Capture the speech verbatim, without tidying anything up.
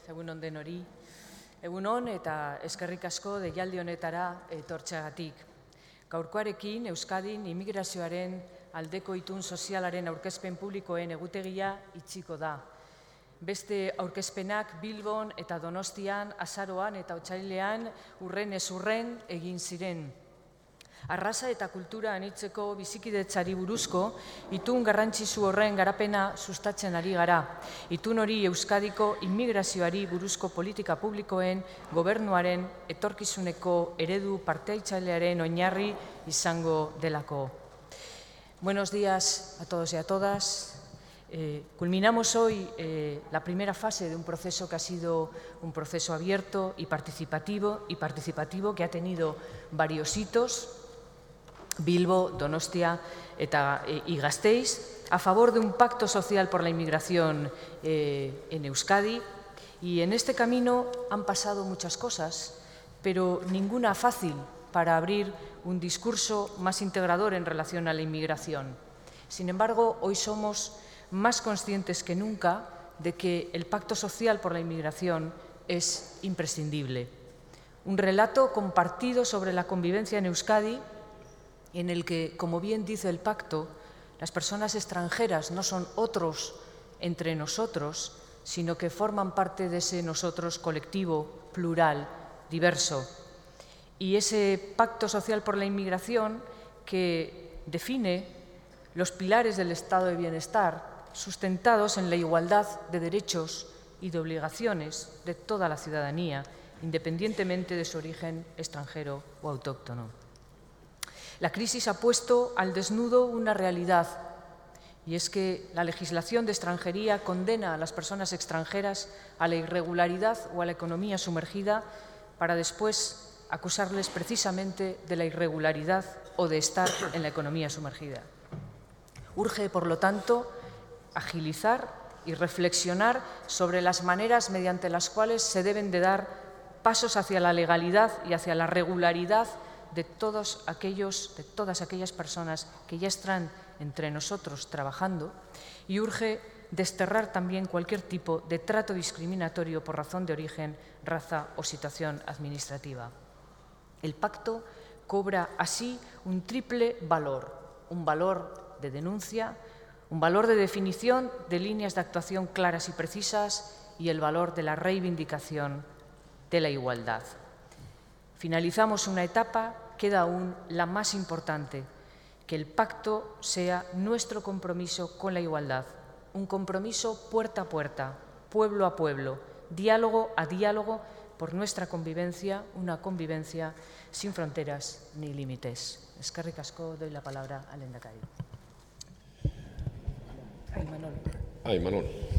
egun on denori. Egun on eta eskerrik asko deialdi honetara etortzeagatik. Gaurkoarekin Euskadin immigrazioaren aldeko itun sozialaren aurkezpen publikoen egutegia itxiko da. Beste aurkezpenak Bilbon eta Donostian, azaroan eta otsailean urren ez urren egin ziren. Arraza eta kultura anitzeko bizikidetzari buruzko itun garrantzitsu horren garapena sustatzen ari gara. Itun hori Euskadiko immigrazioari buruzko politika publikoen gobernuaren etorkizuneko eredu parte-hartzailearen oinarri izango delako. Buenos días a todos y a todas. Eh, culminamos hoy eh, la primera fase de un proceso que ha sido un proceso abierto y participativo, y participativo que ha tenido varios hitos. Bilbo, Donostia eta, eh, y Gasteiz, a favor de un pacto social por la inmigración eh, en Euskadi. Y en este camino han pasado muchas cosas, pero ninguna fácil para abrir un discurso más integrador en relación a la inmigración. Sin embargo, hoy somos más conscientes que nunca de que el pacto social por la inmigración es imprescindible. Un relato compartido sobre la convivencia en Euskadi, en el que, como bien dice el pacto, las personas extranjeras no son otros entre nosotros, sino que forman parte de ese nosotros colectivo, plural, diverso. Y ese pacto social por la inmigración que define los pilares del estado de bienestar, sustentados en la igualdad de derechos y de obligaciones de toda la ciudadanía, independientemente de su origen extranjero o autóctono. La crisis ha puesto al desnudo una realidad, y es que la legislación de extranjería condena a las personas extranjeras a la irregularidad o a la economía sumergida para después acusarles precisamente de la irregularidad o de estar en la economía sumergida. Urge, por lo tanto, agilizar y reflexionar sobre las maneras mediante las cuales se deben de dar pasos hacia la legalidad y hacia la regularidad de, todos aquellos, de todas aquellas personas que ya están entre nosotros trabajando, y urge desterrar también cualquier tipo de trato discriminatorio por razón de origen, raza o situación administrativa. El pacto cobra así un triple valor, un valor de denuncia, un valor de definición de líneas de actuación claras y precisas y el valor de la reivindicación de la igualdad. Finalizamos una etapa, queda aún la más importante, que el pacto sea nuestro compromiso con la igualdad, un compromiso puerta a puerta, pueblo a pueblo, diálogo a diálogo por nuestra convivencia, una convivencia sin fronteras ni límites. Eskerrik asko, doy la palabra al lehendakari. Ay, Manol. Ay, Manol.